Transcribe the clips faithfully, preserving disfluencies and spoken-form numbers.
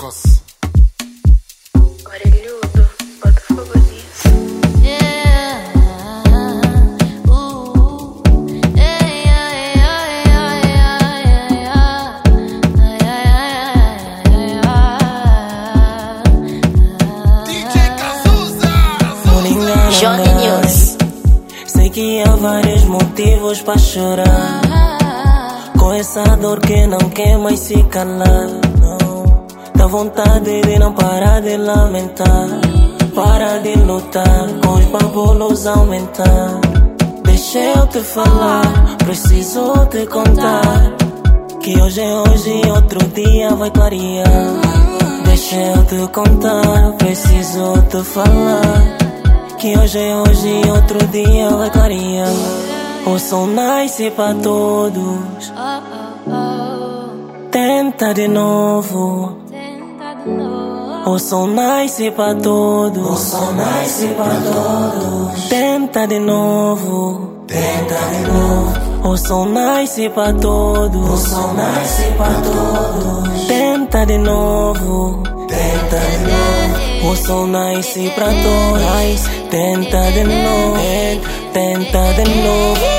Marcos. Orelhudo, bota fogo nisso. Yeah. Uh. Hey, yeah, yeah, yeah, yeah, yeah. Yeah, yeah, yeah. D J Cazuza. Johnny News. Sei que há vários motivos pra chorar, com essa dor que não quer mais se calar, não. Dá vontade de não parar de lamentar, para de lutar, com os babolos aumentar. Deixa eu te falar, preciso te contar, que hoje é hoje e outro dia vai clarear. Deixa eu te contar, preciso te falar, que hoje é hoje e outro dia vai clarear. O sol nasce pra todos, tenta de novo. O sol nasce pra todos, o sol nasce pra todos. Tenta de novo, tenta de novo. O sol nasce pra todos, o sol nasce pra todos. Tenta de novo, tenta de novo. O sol nasce pra todos, tenta de novo, tenta de novo.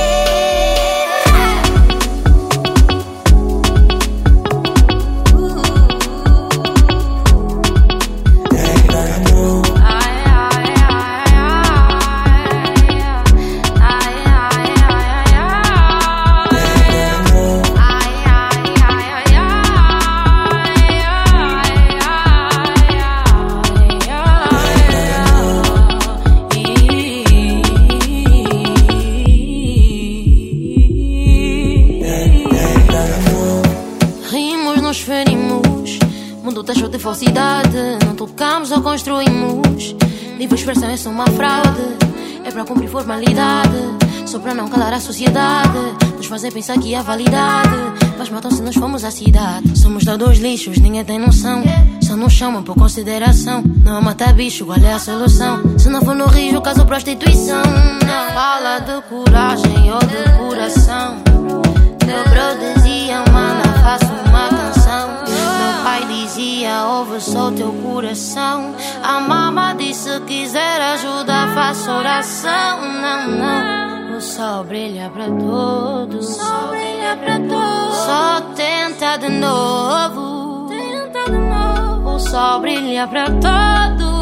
Nos ferimos, mundo taxou de falsidade. Não tocamos ou construímos. Livre expressão é só uma fraude, é pra cumprir formalidade, só pra não calar a sociedade. Nos fazem pensar que há validade, mas matam se nós fomos à cidade. Somos todos lixos, ninguém tem noção, só nos chamam por consideração. Não mata bicho, qual é a solução? Se não for no Rio, caso prostituição. Não fala de coragem ou de coração. Meu bro dizia, mana, faço uma canção. Meu pai dizia, ouve só teu coração. A mama disse, se quiser ajuda, faça oração. Não, não, o sol brilha pra todos, o sol brilha pra todos. Só tenta de novo, tenta de novo. O sol brilha pra todos.